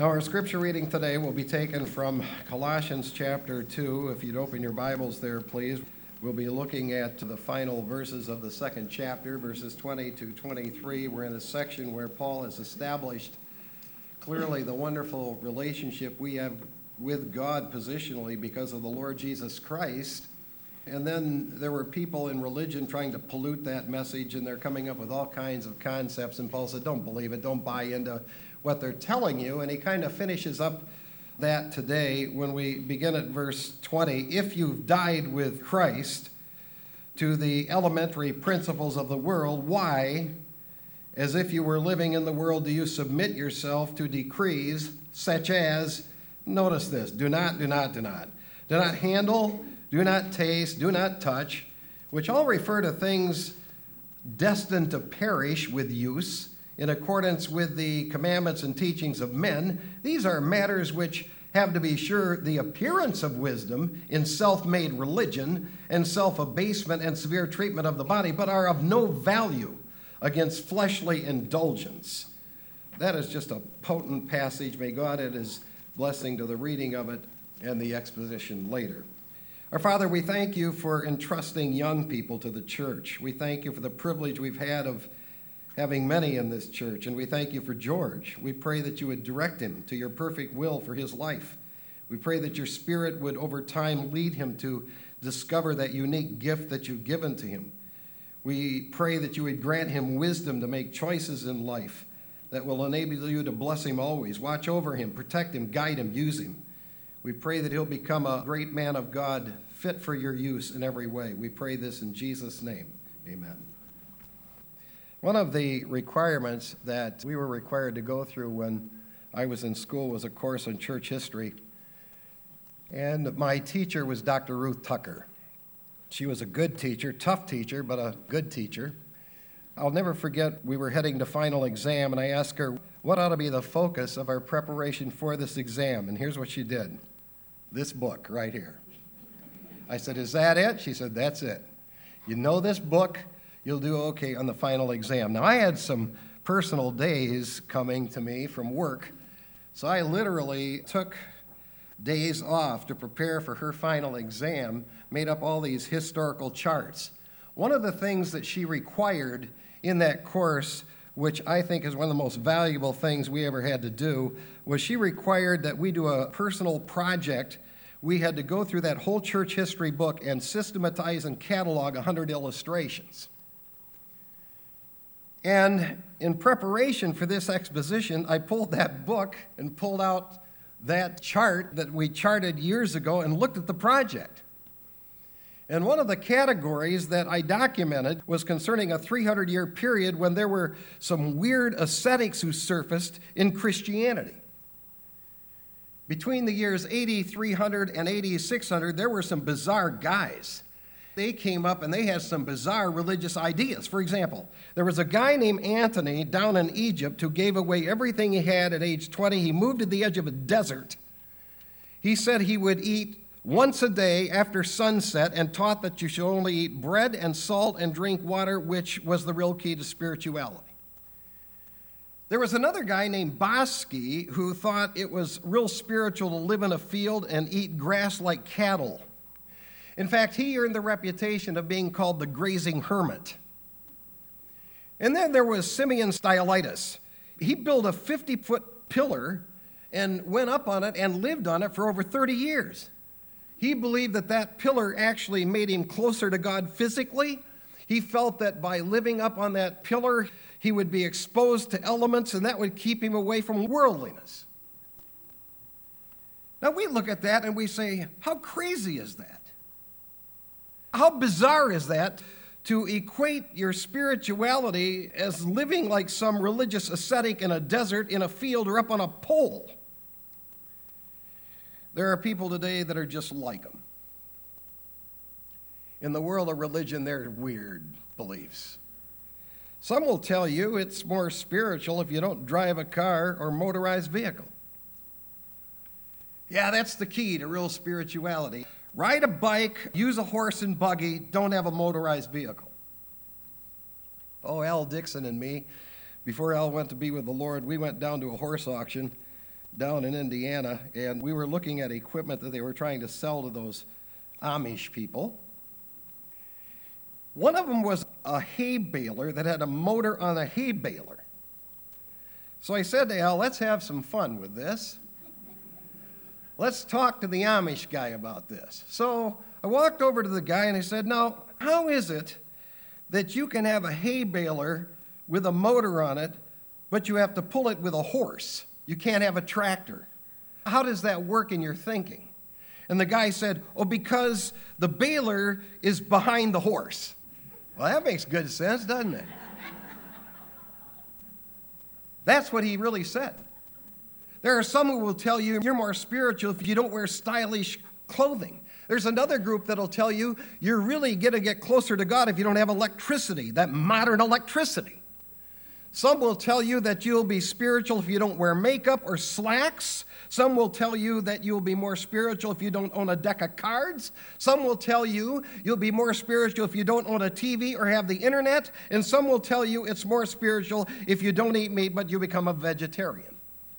Now, our scripture reading today will be taken from Colossians chapter 2. If you'd open your Bibles there, please. We'll be looking at the final verses of the second chapter, verses 20 to 23. We're in a section where Paul has established clearly the wonderful relationship we have with God positionally because of the Lord Jesus Christ. And then there were people in religion trying to pollute that message, and they're coming up with all kinds of concepts. And Paul said, don't believe it, don't buy into what they're telling you. And he kind of finishes up that today when we begin at verse 20. If you've died with Christ to the elementary principles of the world, why, as if you were living in the world, do you submit yourself to decrees such as, notice this, do not handle, do not taste, do not touch, which all refer to things destined to perish with use, in accordance with the commandments and teachings of men. These are matters which have, to be sure, the appearance of wisdom in self-made religion and self-abasement and severe treatment of the body, but are of no value against fleshly indulgence. That is just a potent passage. May God add his blessing to the reading of it and the exposition later. Our Father, we thank you for entrusting young people to the church. We thank you for the privilege we've had of having many in this church, and we thank you for George. We pray that you would direct him to your perfect will for his life. We pray that your Spirit would over time lead him to discover that unique gift that you've given to him. We pray that you would grant him wisdom to make choices in life that will enable you to bless him always. Watch over him, protect him, guide him, use him. We pray that he'll become a great man of God, fit for your use in every way. We pray this in Jesus' name. Amen. One of the requirements that we were required to go through when I was in school was a course on church history. And my teacher was Dr. Ruth Tucker. She was a good teacher, tough teacher, but a good teacher. I'll never forget, we were heading to final exam, and I asked her, what ought to be the focus of our preparation for this exam? And here's what she did. This book right here. I said, is that it? She said, that's it. You know this book, you'll do okay on the final exam. Now, I had some personal days coming to me from work, so I literally took days off to prepare for her final exam, made up all these historical charts. One of the things that she required in that course, which I think is one of the most valuable things we ever had to do, was she required that we do a personal project. We had to go through that whole church history book and systematize and catalog 100 illustrations. And in preparation for this exposition, I pulled that book and pulled out that chart that we charted years ago and looked at the project. And one of the categories that I documented was concerning a 300-year period when there were some weird ascetics who surfaced in Christianity. Between the years 8300 and 8600, there were some bizarre guys. They came up and they had some bizarre religious ideas. For example, there was a guy named Antony down in Egypt who gave away everything he had at age 20. He moved to the edge of a desert. He said he would eat once a day after sunset and taught that you should only eat bread and salt and drink water, which was the real key to spirituality. There was another guy named Bosky who thought it was real spiritual to live in a field and eat grass like cattle. In fact, he earned the reputation of being called the grazing hermit. And then there was Simeon Stylites. He built a 50-foot pillar and went up on it and lived on it for over 30 years. He believed that that pillar actually made him closer to God physically. He felt that by living up on that pillar, he would be exposed to elements, and that would keep him away from worldliness. Now, we look at that and we say, how crazy is that? How bizarre is that to equate your spirituality as living like some religious ascetic in a desert, in a field, or up on a pole? There are people today that are just like them. In the world of religion, there are weird beliefs. Some will tell you it's more spiritual if you don't drive a car or motorized vehicle. Yeah, that's the key to real spirituality. Ride a bike, use a horse and buggy, don't have a motorized vehicle. Oh, Al Dixon and me, before Al went to be with the Lord, we went down to a horse auction down in Indiana, and we were looking at equipment that they were trying to sell to those Amish people. One of them was a hay baler that had a motor on a hay baler. So I said to Al, let's have some fun with this. Let's talk to the Amish guy about this. So I walked over to the guy and I said, now, how is it that you can have a hay baler with a motor on it, but you have to pull it with a horse? You can't have a tractor. How does that work in your thinking? And the guy said, oh, because the baler is behind the horse. Well, that makes good sense, doesn't it? That's what he really said. There are some who will tell you you're more spiritual if you don't wear stylish clothing. There's another group that'll tell you you're really going to get closer to God if you don't have electricity, that modern electricity. Some will tell you that you'll be spiritual if you don't wear makeup or slacks. Some will tell you that you'll be more spiritual if you don't own a deck of cards. Some will tell you you'll be more spiritual if you don't own a TV or have the internet. And some will tell you it's more spiritual if you don't eat meat but you become a vegetarian.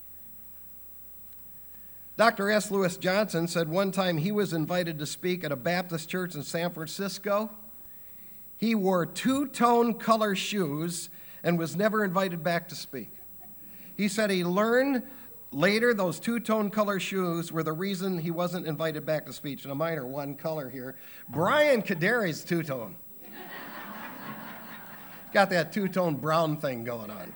Dr. S. Lewis Johnson said one time he was invited to speak at a Baptist church in San Francisco. He wore two-tone color shoes and was never invited back to speak. He said he learned later those two-tone color shoes were the reason he wasn't invited back to speak. Now mine are one color here. Brian Kaderi's two-tone. Got that two-tone brown thing going on.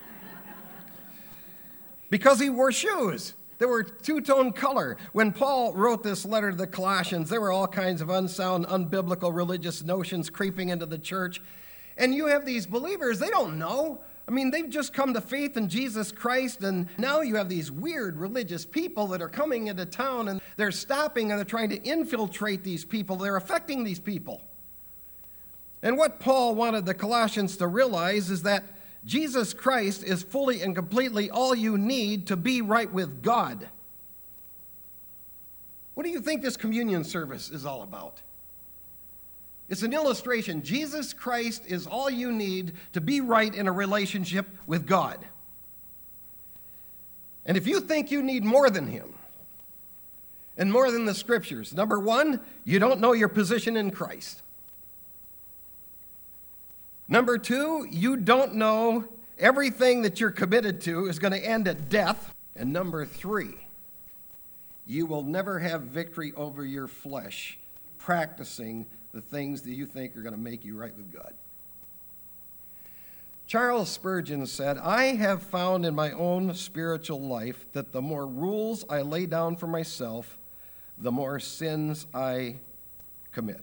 Because he wore shoes. They were two-tone color. When Paul wrote this letter to the Colossians, there were all kinds of unsound, unbiblical religious notions creeping into the church. And you have these believers, they don't know. I mean, they've just come to faith in Jesus Christ, and now you have these weird religious people that are coming into town, and they're stopping and they're trying to infiltrate these people. They're affecting these people. And what Paul wanted the Colossians to realize is that Jesus Christ is fully and completely all you need to be right with God. What do you think this communion service is all about? It's an illustration. Jesus Christ is all you need to be right in a relationship with God. And if you think you need more than him, and more than the scriptures, number one, you don't know your position in Christ. Number two, you don't know everything that you're committed to is going to end at death. And number three, you will never have victory over your flesh practicing the things that you think are going to make you right with God. Charles Spurgeon said, I have found in my own spiritual life that the more rules I lay down for myself, the more sins I commit.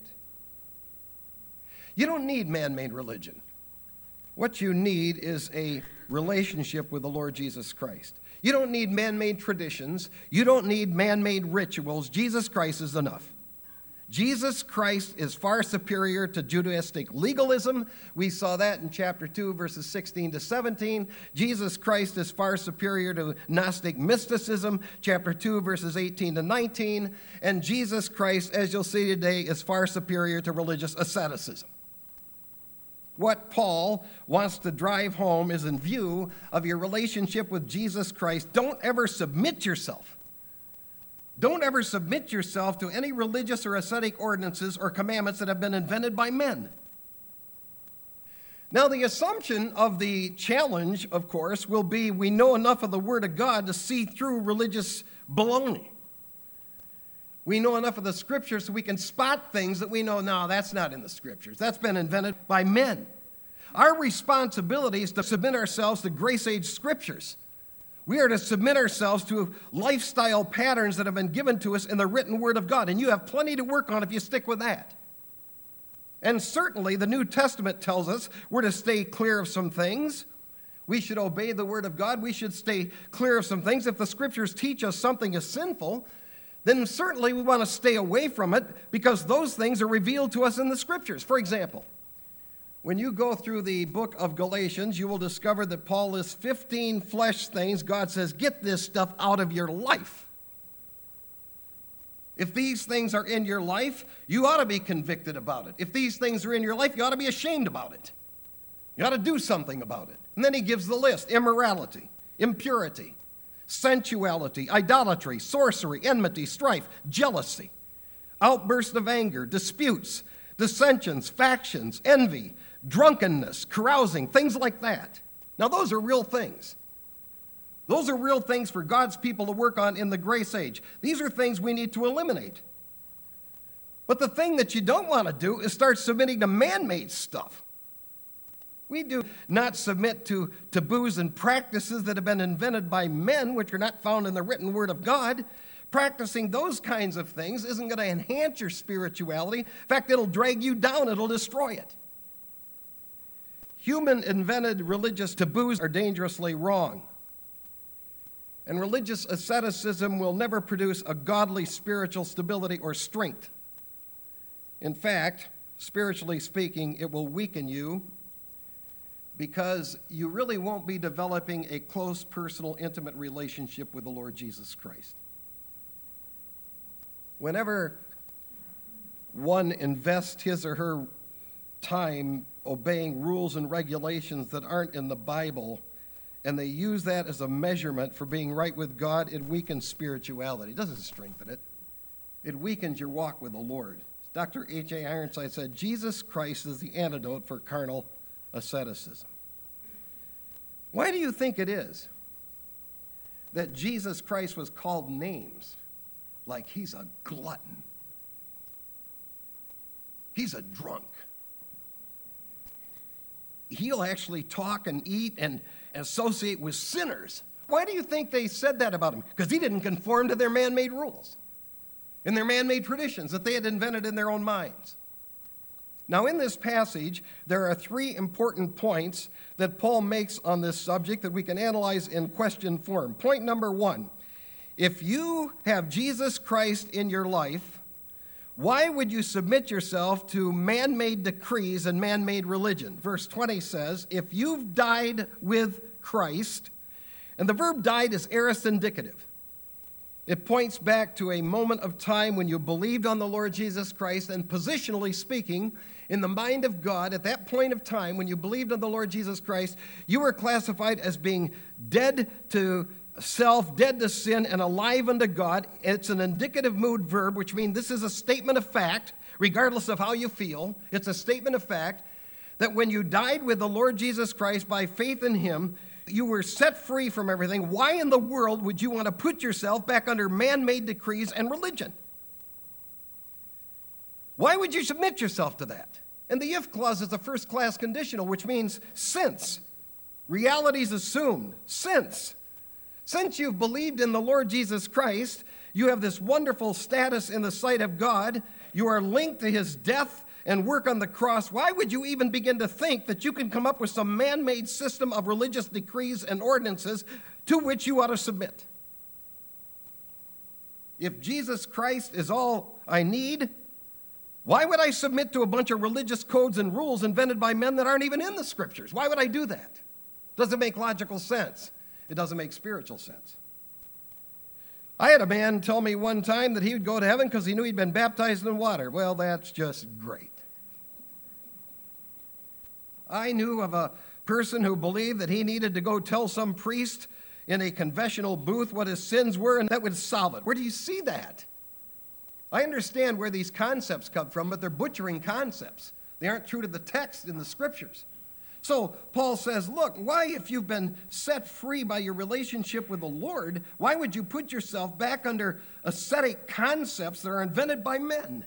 You don't need man-made religion. What you need is a relationship with the Lord Jesus Christ. You don't need man-made traditions. You don't need man-made rituals. Jesus Christ is enough. Jesus Christ is far superior to Judaistic legalism. We saw that in chapter 2, verses 16 to 17. Jesus Christ is far superior to Gnostic mysticism, chapter 2, verses 18 to 19. And Jesus Christ, as you'll see today, is far superior to religious asceticism. What Paul wants to drive home is in view of your relationship with Jesus Christ. Don't ever submit yourself. Don't ever submit yourself to any religious or ascetic ordinances or commandments that have been invented by men. Now, the assumption of the challenge, of course, will be we know enough of the Word of God to see through religious baloney. We know enough of the Scriptures so we can spot things that we know, no, that's not in the Scriptures. That's been invented by men. Our responsibility is to submit ourselves to Grace Age Scriptures. We are to submit ourselves to lifestyle patterns that have been given to us in the written Word of God, and you have plenty to work on if you stick with that. And certainly the New Testament tells us we're to stay clear of some things. We should obey the Word of God. We should stay clear of some things. If the Scriptures teach us something is sinful, then certainly we want to stay away from it because those things are revealed to us in the Scriptures. For example, when you go through the book of Galatians, you will discover that Paul lists 15 flesh things. God says, get this stuff out of your life. If these things are in your life, you ought to be convicted about it. If these things are in your life, you ought to be ashamed about it. You ought to do something about it. And then he gives the list: immorality, impurity, sensuality, idolatry, sorcery, enmity, strife, jealousy, outbursts of anger, disputes, dissensions, factions, envy, drunkenness, carousing, things like that. Now, those are real things. Those are real things for God's people to work on in the grace age. These are things we need to eliminate. But the thing that you don't want to do is start submitting to man-made stuff. We do not submit to taboos and practices that have been invented by men, which are not found in the written word of God. Practicing those kinds of things isn't going to enhance your spirituality. In fact, it'll drag you down. It'll destroy it. Human-invented religious taboos are dangerously wrong. And religious asceticism will never produce a godly spiritual stability or strength. In fact, spiritually speaking, it will weaken you because you really won't be developing a close, personal, intimate relationship with the Lord Jesus Christ. Whenever one invests his or her time obeying rules and regulations that aren't in the Bible, and they use that as a measurement for being right with God, it weakens spirituality. It doesn't strengthen it. It weakens your walk with the Lord. Dr. H.A. Ironside said, Jesus Christ is the antidote for carnal asceticism. Why do you think it is that Jesus Christ was called names like he's a glutton? He's a drunk. He'll actually talk and eat and associate with sinners. Why do you think they said that about him? Because he didn't conform to their man-made rules and their man-made traditions that they had invented in their own minds. Now, in this passage, there are 3 important points that Paul makes on this subject that we can analyze in question form. Point number 1, if you have Jesus Christ in your life, why would you submit yourself to man-made decrees and man-made religion? Verse 20 says, if you've died with Christ, and the verb died is aorist indicative. It points back to a moment of time when you believed on the Lord Jesus Christ, and positionally speaking, in the mind of God, at that point of time when you believed on the Lord Jesus Christ, you were classified as being dead to self, dead to sin, and alive unto God. It's an indicative mood verb, which means this is a statement of fact, regardless of how you feel. It's a statement of fact that when you died with the Lord Jesus Christ by faith in him, you were set free from everything. Why in the world would you want to put yourself back under man-made decrees and religion? Why would you submit yourself to that? And the if clause is a first-class conditional, which means since. Reality is assumed. Since you've believed in the Lord Jesus Christ, you have this wonderful status in the sight of God. You are linked to his death and work on the cross. Why would you even begin to think that you can come up with some man-made system of religious decrees and ordinances to which you ought to submit? If Jesus Christ is all I need, why would I submit to a bunch of religious codes and rules invented by men that aren't even in the Scriptures? Why would I do that? Doesn't make logical sense. It doesn't make spiritual sense. I had a man tell me one time that he would go to heaven because he knew he'd been baptized in water. Well, that's just great. I knew of a person who believed that he needed to go tell some priest in a confessional booth what his sins were, and that would solve it. Where do you see that? I understand where these concepts come from, but they're butchering concepts. They aren't true to the text in the Scriptures. So Paul says, look, why, if you've been set free by your relationship with the Lord, why would you put yourself back under ascetic concepts that are invented by men?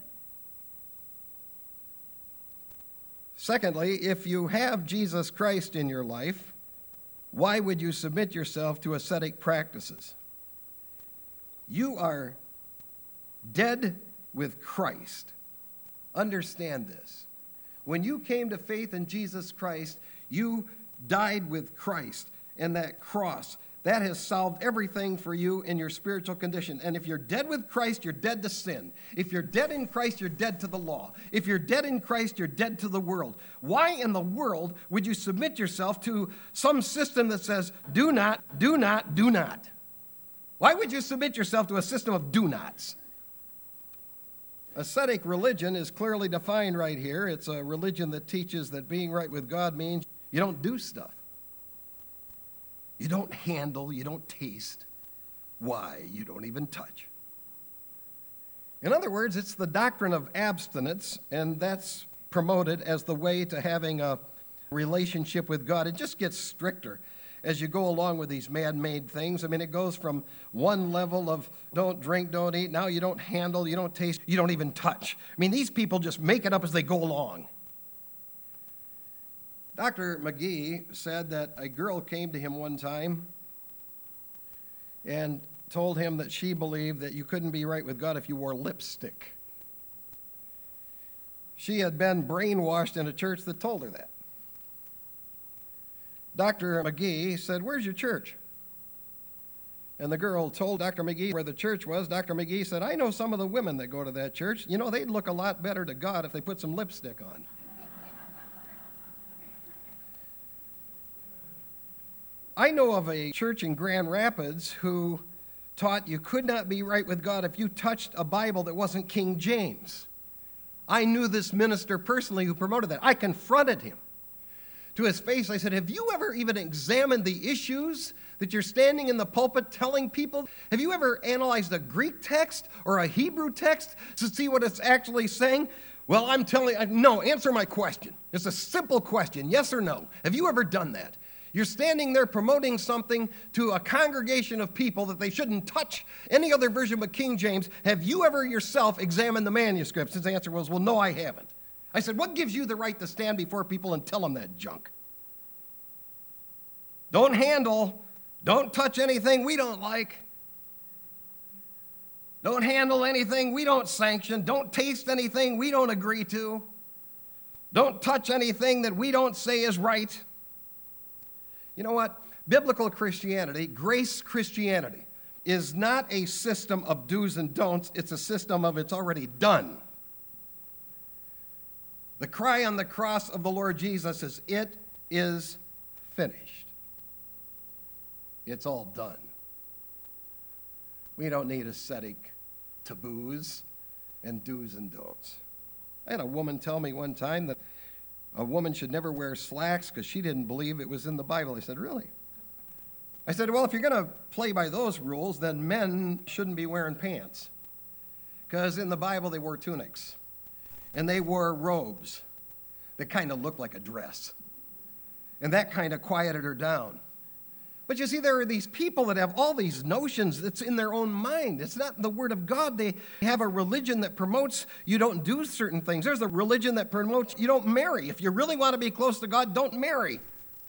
Secondly, if you have Jesus Christ in your life, why would you submit yourself to ascetic practices? You are dead with Christ. Understand this. When you came to faith in Jesus Christ, you died with Christ, and that cross, that has solved everything for you in your spiritual condition. And if you're dead with Christ, you're dead to sin. If you're dead in Christ, you're dead to the law. If you're dead in Christ, you're dead to the world. Why in the world would you submit yourself to some system that says, do not, do not, do not? Why would you submit yourself to a system of do-nots? Ascetic religion is clearly defined right here. It's a religion that teaches that being right with God means you don't do stuff. You don't handle, you don't taste, why you don't even touch. In other words, it's the doctrine of abstinence, and that's promoted as the way to having a relationship with God. It just gets stricter as you go along with these man-made things. I mean, it goes from one level of don't drink, don't eat. Now you don't handle, you don't taste, you don't even touch. I mean, these people just make it up as they go along. Dr. McGee said that a girl came to him one time and told him that she believed that you couldn't be right with God if you wore lipstick. She had been brainwashed in a church that told her that. Dr. McGee said, "Where's your church?" And the girl told Dr. McGee where the church was. Dr. McGee said, "I know some of the women that go to that church. You know, they'd look a lot better to God if they put some lipstick on." I know of a church in Grand Rapids who taught you could not be right with God if you touched a Bible that wasn't King James. I knew this minister personally who promoted that. I confronted him. To his face, I said, "Have you ever even examined the issues that you're standing in the pulpit telling people? Have you ever analyzed a Greek text or a Hebrew text to see what it's actually saying?" "Well, I'm telling you, no, answer my question. It's a simple question, yes or no. Have you ever done that? You're standing there promoting something to a congregation of people that they shouldn't touch any other version but King James. Have you ever yourself examined the manuscripts?" His answer was, "Well, no, I haven't." I said, "What gives you the right to stand before people and tell them that junk? Don't handle, don't touch anything we don't like. Don't handle anything we don't sanction. Don't taste anything we don't agree to. Don't touch anything that we don't say is right." You know what? Biblical Christianity, grace Christianity, is not a system of do's and don'ts. It's a system of it's already done. The cry on the cross of the Lord Jesus is, "It is finished." It's all done. We don't need ascetic taboos and do's and don'ts. I had a woman tell me one time that a woman should never wear slacks because she didn't believe it was in the Bible. I said, "Really?" I said, "Well, if you're going to play by those rules, then men shouldn't be wearing pants. Because in the Bible they wore tunics. And they wore robes that kind of looked like a dress. And that kind of quieted her down." But you see, there are these people that have all these notions that's in their own mind. It's not the Word of God. They have a religion that promotes you don't do certain things. There's a religion that promotes you don't marry. If you really want to be close to God, don't marry.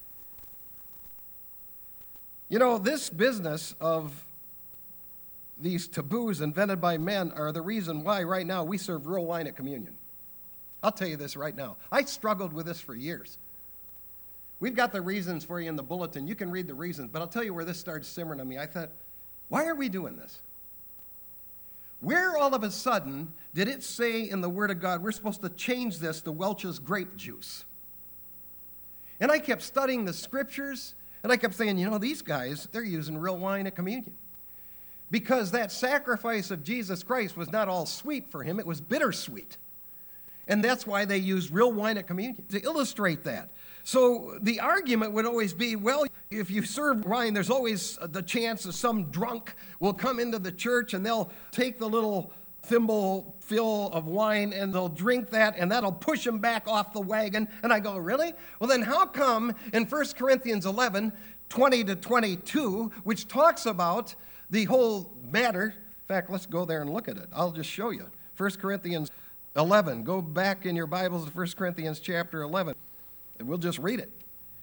You know, this business of these taboos invented by men are the reason why right now we serve real wine at communion. I'll tell you this right now. I struggled with this for years. We've got the reasons for you in the bulletin. You can read the reasons, but I'll tell you where this started simmering on me. I thought, why are we doing this? Where all of a sudden did it say in the Word of God we're supposed to change this to Welch's grape juice? And I kept studying the Scriptures, and I kept saying, you know, these guys, they're using real wine at communion. Because that sacrifice of Jesus Christ was not all sweet for him, it was bittersweet. And that's why they used real wine at communion, to illustrate that. So the argument would always be, well, if you serve wine, there's always the chance that some drunk will come into the church and they'll take the little thimble fill of wine and they'll drink that and that'll push them back off the wagon. And I go, really? Well, then how come in 1 Corinthians 11, 20 to 22, which talks about the whole matter. In fact, let's go there and look at it. I'll just show you. 1 Corinthians 11. Go back in your Bibles to 1 Corinthians chapter 11. And we'll just read it.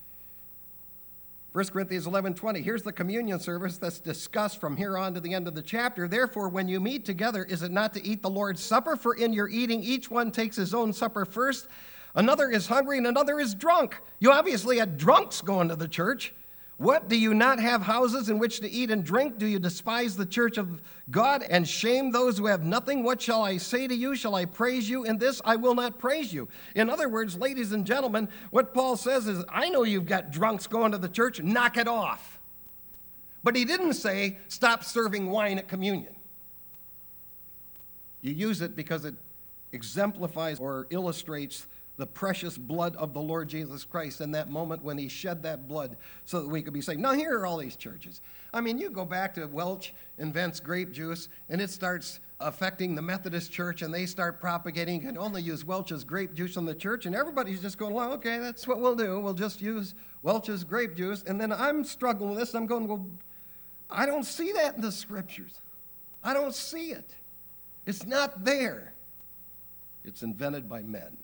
1 Corinthians 11:20. Here's the communion service that's discussed from here on to the end of the chapter. "Therefore, when you meet together, is it not to eat the Lord's supper? For in your eating, each one takes his own supper first. Another is hungry and another is drunk." You obviously had drunks going to the church. "What, do you not have houses in which to eat and drink? Do you despise the church of God and shame those who have nothing? What shall I say to you? Shall I praise you? In this I will not praise you." In other words, ladies and gentlemen, what Paul says is, I know you've got drunks going to the church, knock it off. But he didn't say, stop serving wine at communion. You use it because it exemplifies or illustrates the precious blood of the Lord Jesus Christ in that moment when he shed that blood so that we could be saved. Now, here are all these churches. I mean, you go back to Welch invents grape juice, and it starts affecting the Methodist Church, and they start propagating, you can only use Welch's grape juice in the church, and everybody's just going, well, okay, that's what we'll do. We'll just use Welch's grape juice. And then I'm struggling with this. I'm going, well, I don't see that in the Scriptures. I don't see it. It's not there. It's invented by men.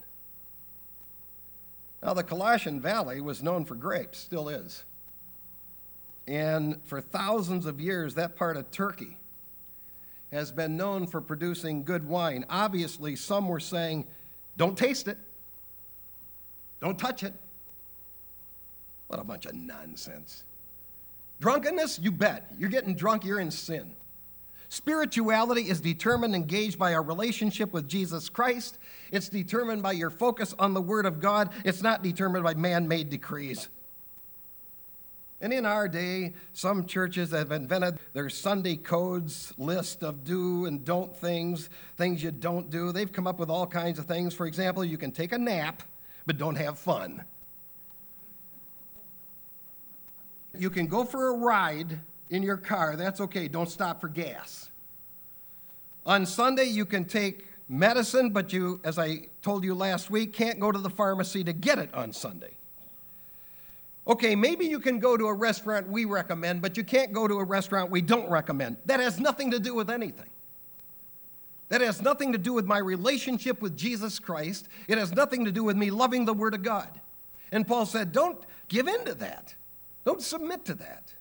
Now, the Colossian Valley was known for grapes, still is. And for thousands of years, that part of Turkey has been known for producing good wine. Obviously, some were saying, don't taste it. Don't touch it. What a bunch of nonsense. Drunkenness? You bet. You're getting drunk, you're in sin. Spirituality is determined and gauged by our relationship with Jesus Christ. It's determined by your focus on the Word of God. It's not determined by man-made decrees. And in our day, some churches have invented their Sunday codes list of do and don't things you don't do. They've come up with all kinds of things. For example, you can take a nap, but don't have fun. You can go for a ride in your car. That's okay. Don't stop for gas. On Sunday, you can take medicine, but you, as I told you last week, can't go to the pharmacy to get it on Sunday. Okay, maybe you can go to a restaurant we recommend, but you can't go to a restaurant we don't recommend. That has nothing to do with anything. That has nothing to do with my relationship with Jesus Christ. It has nothing to do with me loving the Word of God. And Paul said, don't give in to that. Don't submit to that.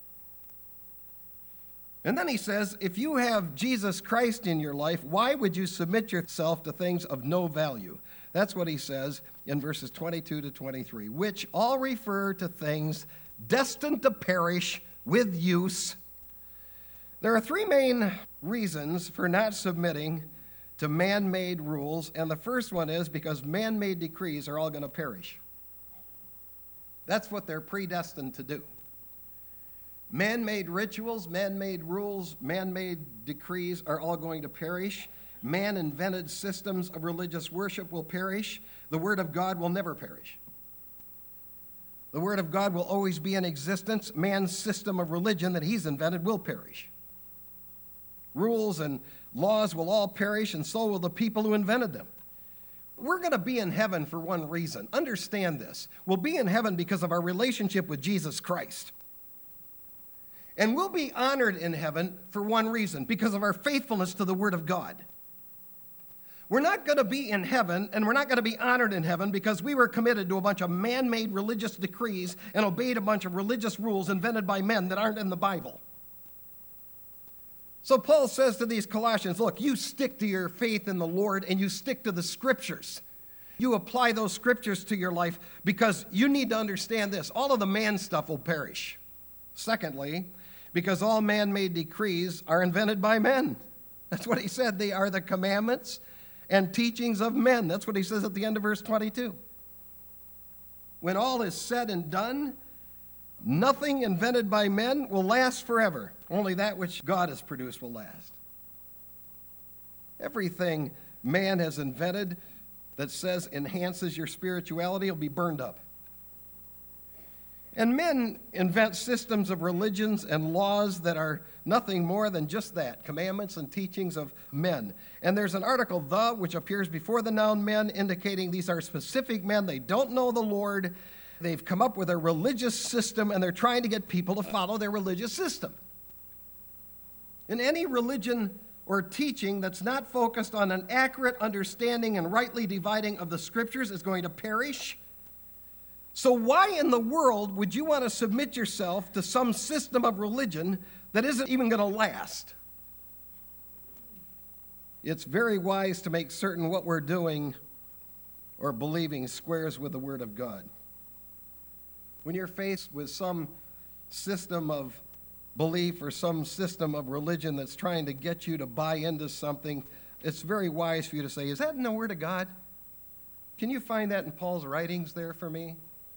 And then he says, if you have Jesus Christ in your life, why would you submit yourself to things of no value? That's what he says in verses 22 to 23, which all refer to things destined to perish with use. There are three main reasons for not submitting to man-made rules, and the first one is because man-made decrees are all going to perish. That's what they're predestined to do. Man-made rituals, man-made rules, man-made decrees are all going to perish. Man-invented systems of religious worship will perish. The Word of God will never perish. The Word of God will always be in existence. Man's system of religion that he's invented will perish. Rules and laws will all perish, and so will the people who invented them. We're going to be in heaven for one reason. Understand this. We'll be in heaven because of our relationship with Jesus Christ. And we'll be honored in heaven for one reason, because of our faithfulness to the Word of God. We're not going to be in heaven, and we're not going to be honored in heaven because we were committed to a bunch of man-made religious decrees and obeyed a bunch of religious rules invented by men that aren't in the Bible. So Paul says to these Colossians, look, you stick to your faith in the Lord and you stick to the Scriptures. You apply those Scriptures to your life because you need to understand this. All of the man stuff will perish. Secondly, because all man-made decrees are invented by men. That's what he said. They are the commandments and teachings of men. That's what he says at the end of verse 22. When all is said and done, nothing invented by men will last forever. Only that which God has produced will last. Everything man has invented that says enhances your spirituality will be burned up. And men invent systems of religions and laws that are nothing more than just that, commandments and teachings of men. And there's an article, the, which appears before the noun men, indicating these are specific men. They don't know the Lord. They've come up with a religious system, and they're trying to get people to follow their religious system. And any religion or teaching that's not focused on an accurate understanding and rightly dividing of the Scriptures is going to perish. So why in the world would you want to submit yourself to some system of religion that isn't even going to last? It's very wise to make certain what we're doing or believing squares with the Word of God. When you're faced with some system of belief or some system of religion that's trying to get you to buy into something, it's very wise for you to say, is that in the Word of God? Can you find that in Paul's writings there for me?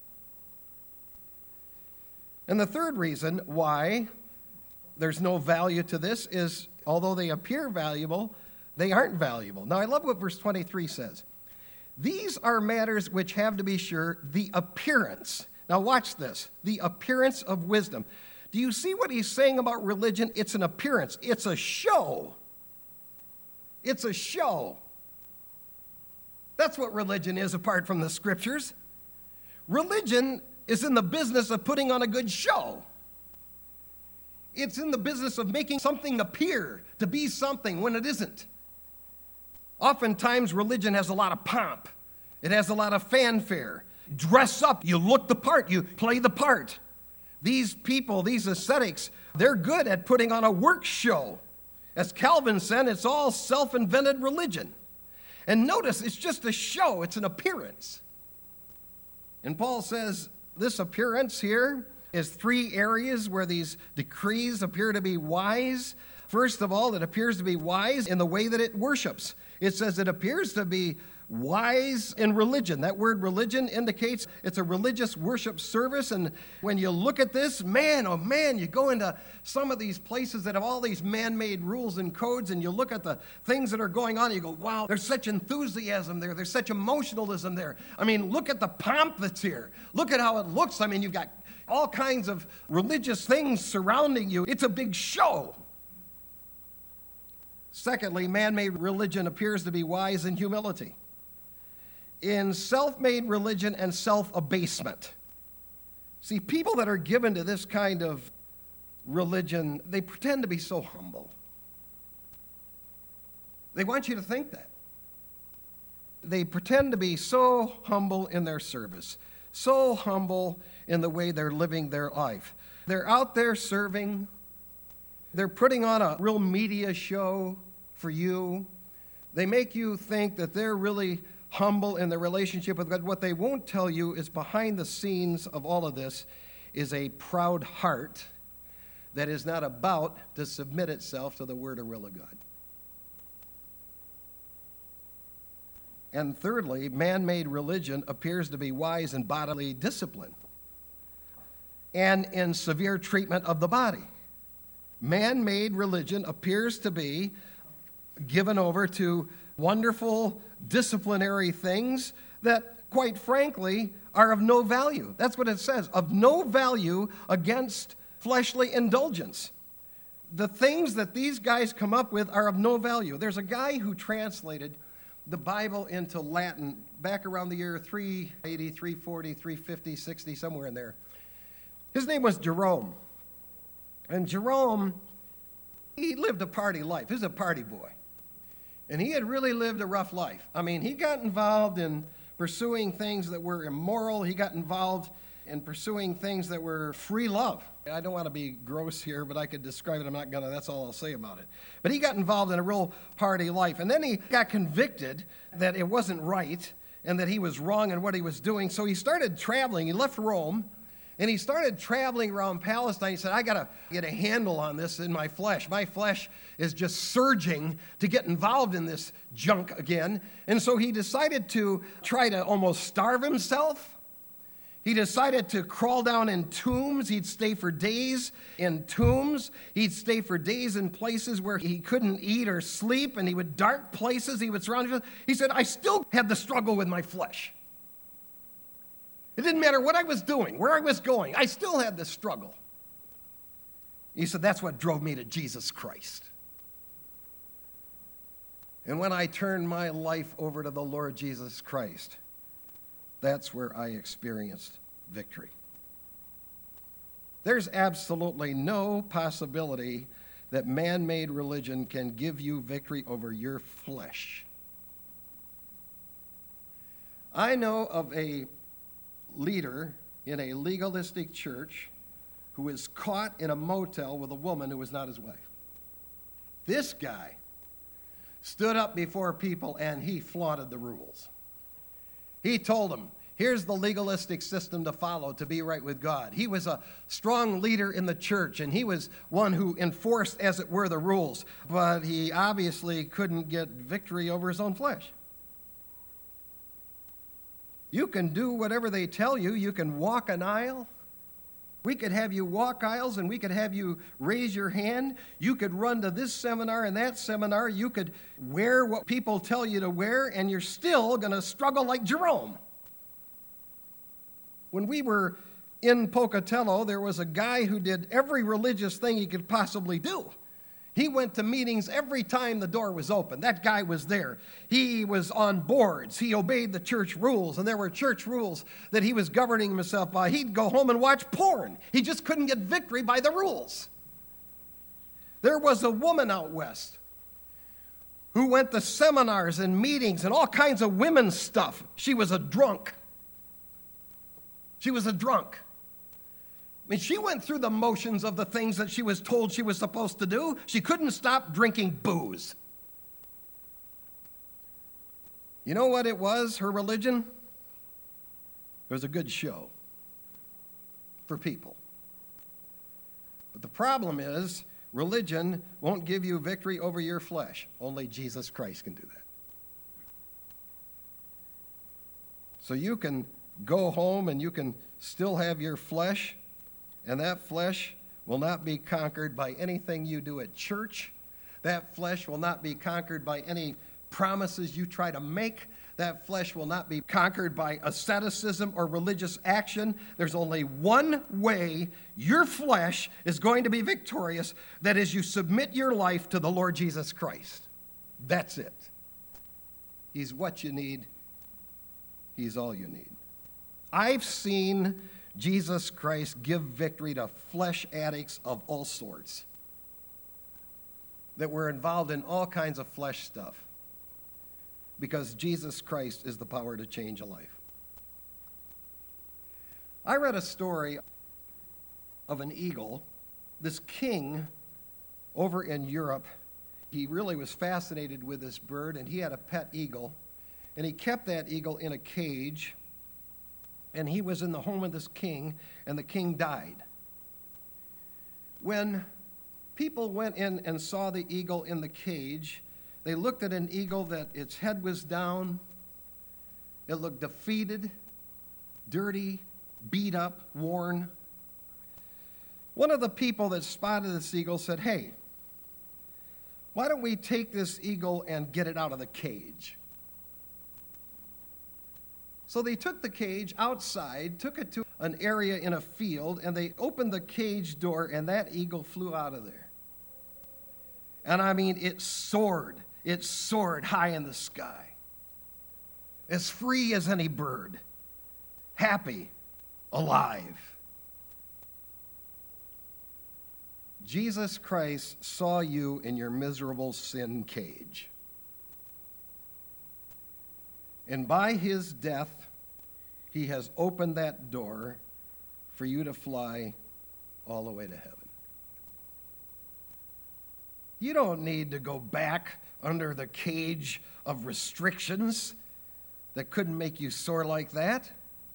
And the third reason why there's no value to this is, although they appear valuable, they aren't valuable. Now, I love what verse 23 says. These are matters which have, to be sure, the appearance. Now watch this. The appearance of wisdom. Do you see what he's saying about religion? It's an appearance. It's a show. It's a show. That's what religion is apart from the scriptures. Religion is in the business of putting on a good show. It's in the business of making something appear to be something when it isn't. Oftentimes, religion has a lot of pomp. It has a lot of fanfare. Dress up, you look the part, you play the part. These people, these ascetics, they're good at putting on a work show. As Calvin said, it's all self-invented religion. And notice, it's just a show, it's an appearance. And Paul says this appearance here is three areas where these decrees appear to be wise. First of all, it appears to be wise in the way that it worships. It says it appears to be wise in religion. That word religion indicates it's a religious worship service. And when you look at this, man, oh man, you go into some of these places that have all these man-made rules and codes, and you look at the things that are going on, and you go, wow, there's such enthusiasm there. There's such emotionalism there. I mean, look at the pomp that's here. Look at how it looks. I mean, you've got all kinds of religious things surrounding you. It's a big show. Secondly, man-made religion appears to be wise in humility. In self-made religion and self-abasement. See, people that are given to this kind of religion, they pretend to be so humble. They want you to think that. They pretend to be so humble in their service, so humble in the way they're living their life. They're out there serving. They're putting on a real media show for you. They make you think that they're really humble in their relationship with God. What they won't tell you is behind the scenes of all of this is a proud heart that is not about to submit itself to the word or will of God. And thirdly, man-made religion appears to be wise in bodily discipline and in severe treatment of the body. Man-made religion appears to be given over to wonderful disciplinary things that, quite frankly, are of no value. That's what it says, of no value against fleshly indulgence. The things that these guys come up with are of no value. There's a guy who translated the Bible into Latin back around the year 380, 340, 350, 60, somewhere in there. His name was Jerome. And Jerome, he lived a party life. He was a party boy. And he had really lived a rough life. I mean, he got involved in pursuing things that were immoral. He got involved in pursuing things that were free love. I don't want to be gross here, but I could describe it. I'm not going to. That's all I'll say about it. But he got involved in a real party life. And then he got convicted that it wasn't right and that he was wrong in what he was doing. So he started traveling. He left Rome. And he started traveling around Palestine. He said, I got to get a handle on this in my flesh. My flesh is just surging to get involved in this junk again. And so he decided to try to almost starve himself. He decided to crawl down in tombs. He'd stay for days in tombs. He'd stay for days in places where he couldn't eat or sleep. And he would dark places. He would surround himself. He said, I still had the struggle with my flesh. It didn't matter what I was doing, where I was going. I still had this struggle. He said, that's what drove me to Jesus Christ. And when I turned my life over to the Lord Jesus Christ, that's where I experienced victory. There's absolutely no possibility that man-made religion can give you victory over your flesh. I know of a leader in a legalistic church who was caught in a motel with a woman who was not his wife. This guy stood up before people and he flaunted the rules. He told them, here's the legalistic system to follow to be right with God. He was a strong leader in the church, and he was one who enforced, as it were, the rules. But he obviously couldn't get victory over his own flesh. You can do whatever they tell you. You can walk an aisle. We could have you walk aisles and we could have you raise your hand. You could run to this seminar and that seminar. You could wear what people tell you to wear, and you're still going to struggle like Jerome. When we were in Pocatello, there was a guy who did every religious thing he could possibly do. He went to meetings every time the door was open. That guy was there. He was on boards. He obeyed the church rules, and there were church rules that he was governing himself by. He'd go home and watch porn. He just couldn't get victory by the rules. There was a woman out west who went to seminars and meetings and all kinds of women's stuff. She was a drunk. She was a drunk. I mean, she went through the motions of the things that she was told she was supposed to do. She couldn't stop drinking booze. You know what it was, her religion? It was a good show for people. But the problem is, religion won't give you victory over your flesh. Only Jesus Christ can do that. So you can go home and you can still have your flesh, and that flesh will not be conquered by anything you do at church. That flesh will not be conquered by any promises you try to make. That flesh will not be conquered by asceticism or religious action. There's only one way your flesh is going to be victorious. That is, you submit your life to the Lord Jesus Christ. That's it. He's what you need. He's all you need. I've seen Jesus Christ give victory to flesh addicts of all sorts that were involved in all kinds of flesh stuff, because Jesus Christ is the power to change a life. I read a story of an eagle. This king over in Europe, he really was fascinated with this bird, and he had a pet eagle, and he kept that eagle in a cage. And he was in the home of this king, and the king died. When people went in and saw the eagle in the cage, they looked at an eagle that its head was down. It looked defeated, dirty, beat up, worn. One of the people that spotted this eagle said, "Hey, why don't we take this eagle and get it out of the cage?" So they took the cage outside, took it to an area in a field, and they opened the cage door, and that eagle flew out of there. And I mean, it soared high in the sky, as free as any bird, happy, alive. Jesus Christ saw you in your miserable sin cage. And by his death, he has opened that door for you to fly all the way to heaven. You don't need to go back under the cage of restrictions that couldn't make you soar like that.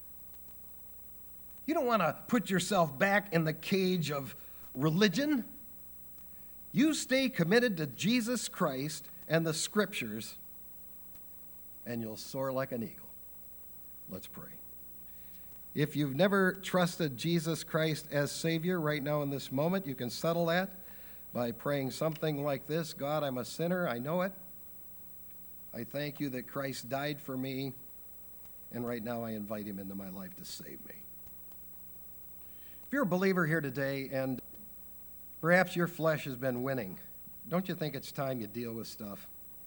You don't want to put yourself back in the cage of religion. You stay committed to Jesus Christ and the Scriptures, and you'll soar like an eagle. Let's pray. If you've never trusted Jesus Christ as Savior right now in this moment, you can settle that by praying something like this: God, I'm a sinner, I know it. I thank you that Christ died for me, and right now I invite him into my life to save me. If you're a believer here today and perhaps your flesh has been winning, don't you think it's time you deal with stuff?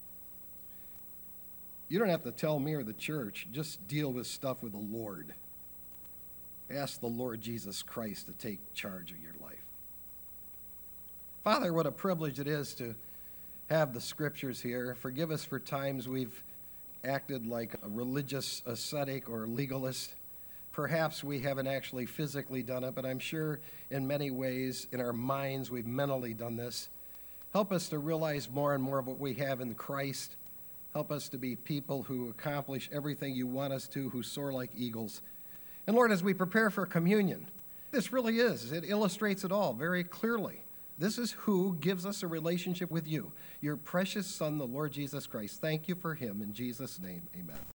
You don't have to tell me or the church. Just deal with stuff with the Lord. Ask the Lord Jesus Christ to take charge of your life. Father, what a privilege it is to have the Scriptures here. Forgive us for times we've acted like a religious ascetic or legalist. Perhaps we haven't actually physically done it, but I'm sure in many ways in our minds we've mentally done this. Help us to realize more and more of what we have in Christ. Help us to be people who accomplish everything you want us to, who soar like eagles. And Lord, as we prepare for communion, this really is, it illustrates it all very clearly. This is who gives us a relationship with you, your precious Son, the Lord Jesus Christ. Thank you for him. In Jesus' name, amen.